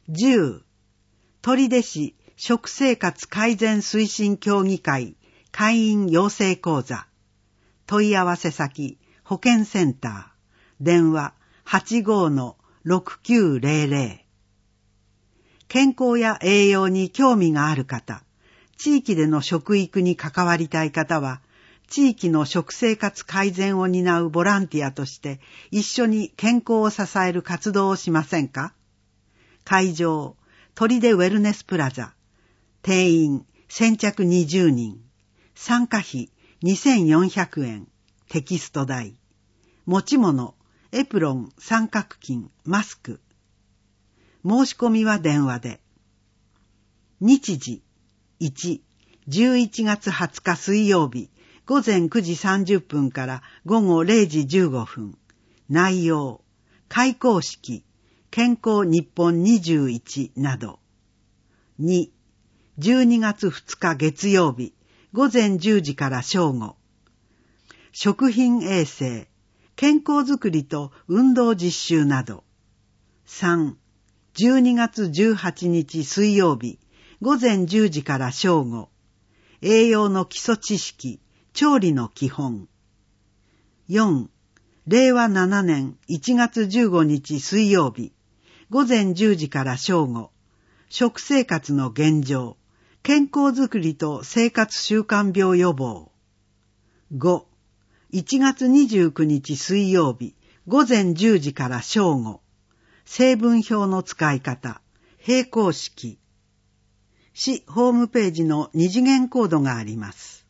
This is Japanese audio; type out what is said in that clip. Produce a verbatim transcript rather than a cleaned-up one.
じゅう、取手市食生活改善推進協議会会員養成講座。問い合わせ先、保健センター。電話 はちごーのろくきゅうぜろぜろ。健康や栄養に興味がある方、地域での食育に関わりたい方は、地域の食生活改善を担うボランティアとして一緒に健康を支える活動をしませんか？会場、取手ウェルネスプラザ。定員先着にじゅうにん。参加費にせんよんひゃくえん。テキスト代。持ち物、エプロン、三角巾、マスク。申し込みは電話で。日時、いち、じゅういちがつはつか水曜日、ごぜんくじさんじゅっぷんからごごれいじじゅうごふん。内容、開講式、健康日本にじゅういちなど。に、じゅうにがつふつか月曜日、ごぜんじゅうじから正午。食品衛生、健康づくりと運動実習など。さん、じゅうにがつじゅうはちにち水曜日、ごぜんじゅうじから正午。栄養の基礎知識、調理の基本。よん、れいわななねんいちがつじゅうごにち水曜日、ごぜんじゅうじから正午。食生活の現状、健康づくりと生活習慣病予防。ご、いちがつにじゅうくにち水曜日、ごぜんじゅうじから正午。成分表の使い方、並行式。市ホームページの二次元コードがあります。